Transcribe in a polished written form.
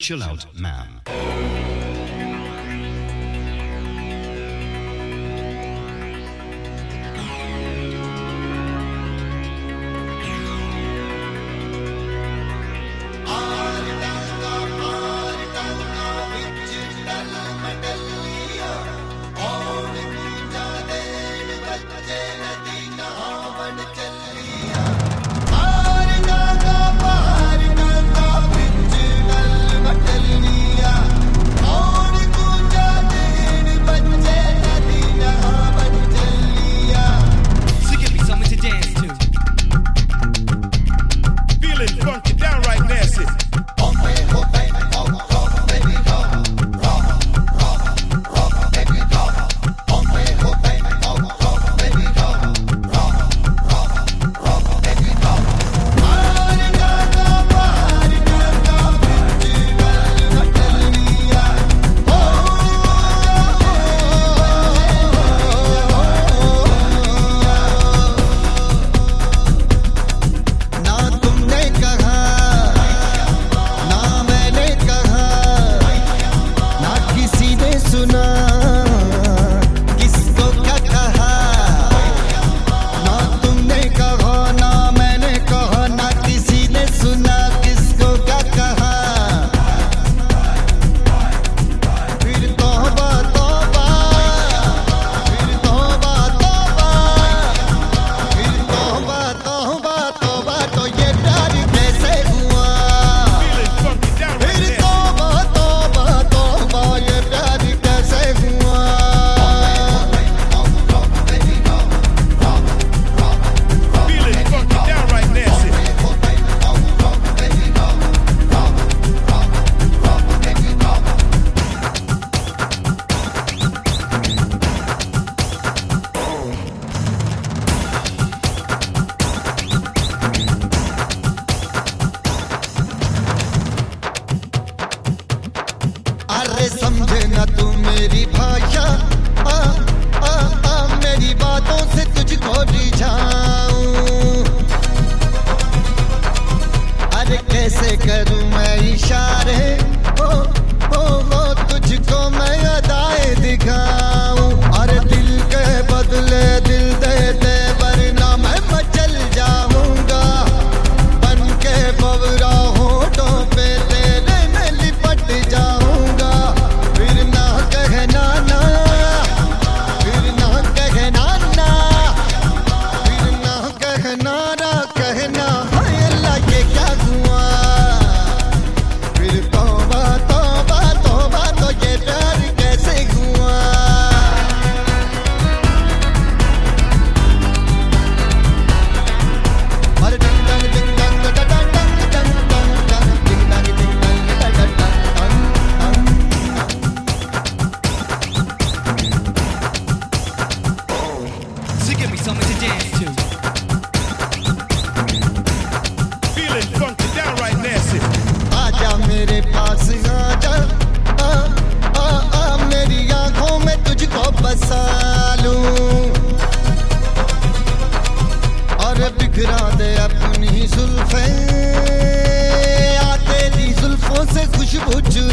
Chill Out Man. समझे ना तू मेरी भाषा, मेरी बातों से तुझको रिझाऊं। अरे कैसे करूं मैं इशारे, तुझको मैं अदाएं दिखाऊं। अरे दिल के बदले दिल दे दे, वरना मैं मचल जाऊंगा। बन के बवरा होठों पे तेरे मैं लिपट जाऊंगा। फिर ना कहना ना, फिर ना कहना ना, फिर ना कहना ना कहना, हाय अल्लाह ये क्या हुआ। फिर तौबा तौबा तौबा, तो ये प्यार कैसे हुआ। अरे डिंग डंग डिंग डंग डंग डंग डंग डंग डंग, डिंग डंग डिंग डंग डंग डंग। So give me something to dance to. Feeling funky, downright nasty. आजा मेरे पास आजा, मेरी आंखों में तुझको बसा लूं। और बिखरा दे अपनी जुल्फें, आ तेरी जुल्फों से खुशबू चुरा